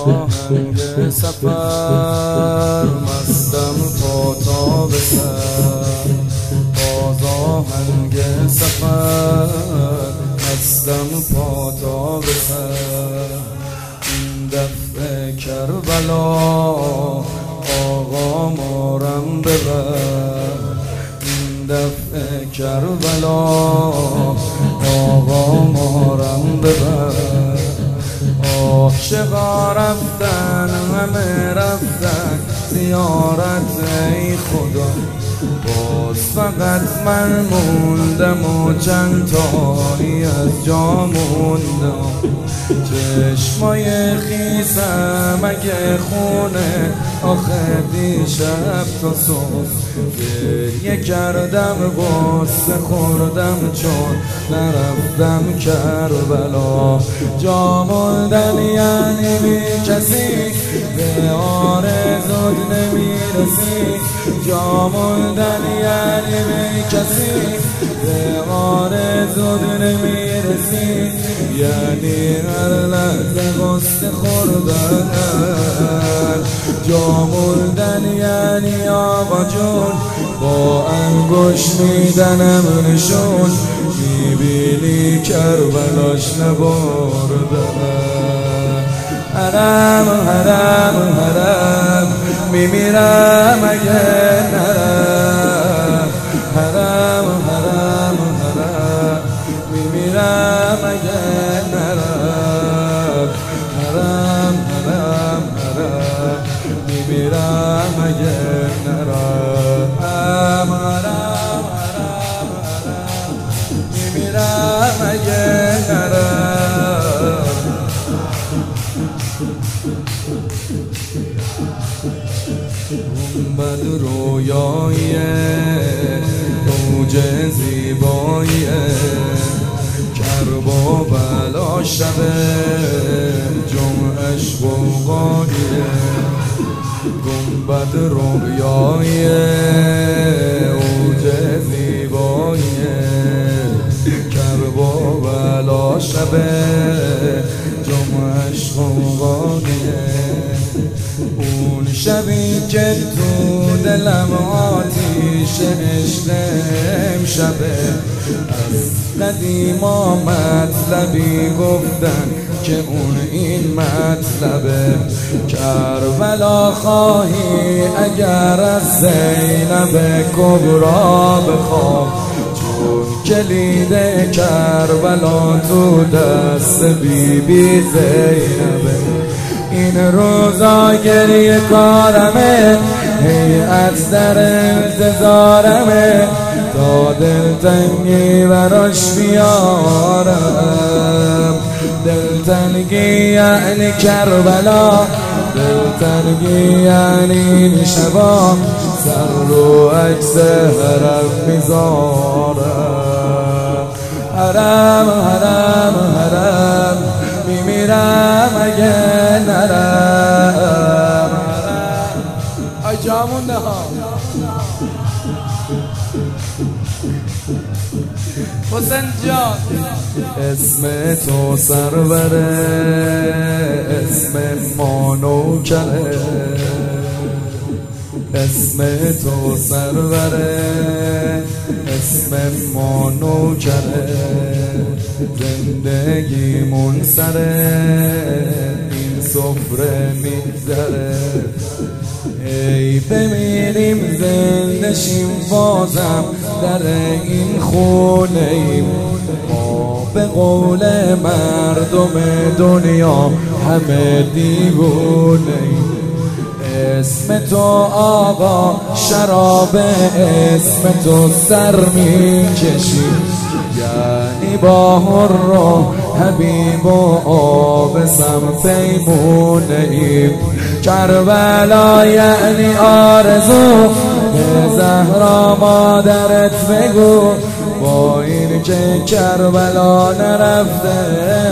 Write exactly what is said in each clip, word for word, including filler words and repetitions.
آهنگ سفر مستم پا تا به سر، باز آهنگ سفر مستم پا تا به سر. این دفعه کربلا آقا مارم ببر، این دفعه کربلا آقا مارم ببر. عاشقا رفتن همه رفتن زیارت ای خدا، باز فقط من موندم و چند تایی از جا موندم. چشمای خیسم اگه خونه آخه دیشب تا صبح گریه کردم، غصه خوردم چون نرفتم کربلا. جا موندن یعنی بی کسی به آرزوت نمیرسی، جا موندن یعنی بی کسی به آرزوت نمیرسی، یعنی هر لحظه غصه خوردن. جا موندن یعنی آقا جون با انگوش میدنم نشون، میبینی کربلاش نبردن. حرم حرم حرم میمیرم اگه نرم، حرم حرم حرم میمیرم اگه نرم، حرم حرم حرم میمیرم اگه نرم، حرم حرم حرم میمیرم اگه نرم. گنبد رویایی اوج زیبایی، کرب و بلا شب جمعش بوقایی. گنبد رویایی اوج زیبایی، کرب و بلا شب جمعش بوقایی. اون شبی که تو دلم آتیش عشق امشبه، از قدیما مطلبی گفتن که اون این مطلبه. کربلا خواهی اگر از زینب کبرا بخواه، چون کلید کربلا تو دست بی بی زینبه. این روزا گریه کارمه، هیئت در انتظارمه، تا دلتنگی براش بیارم. دلتنگی یعنی کربلا، دلتنگی یعنی این شبا سر رو عکس حرم میذارم. حرم حرم حرم میمیرم اگه نرم. ای جامونده ها حسین جان، اسم تو سروره، اسم ما نوکره، اسم تو سروره، اسم ما نوکره. زندگیمون سره این سفره میگذره، ای بمیریم زنده شیم بازم در این خونه ایم. ما به قول مردم دنیا همه دیوونه ایم. اسم تو آقا شراب، اسم تو سر میکشیم، یعنی با هر و حبیب و آبسم پیمونه ایم. کربلا یعنی آرزو، به زهرا مادرت بگو با این که کربلا نرفته،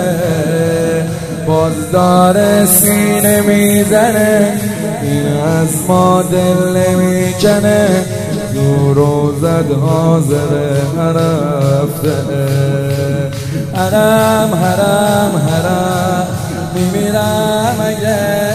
باز داره سینه میزنه، این از ما دل نمیکنه. تو روزت حاضر رفته، حرم حرم حرم میمیرم اگه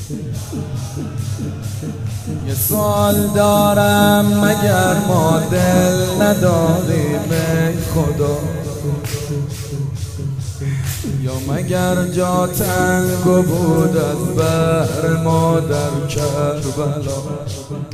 یه سوال دارم مگر ما دل نداریم ای خدا، یا مگر جا تنگ بود از بحر ما در کربلا.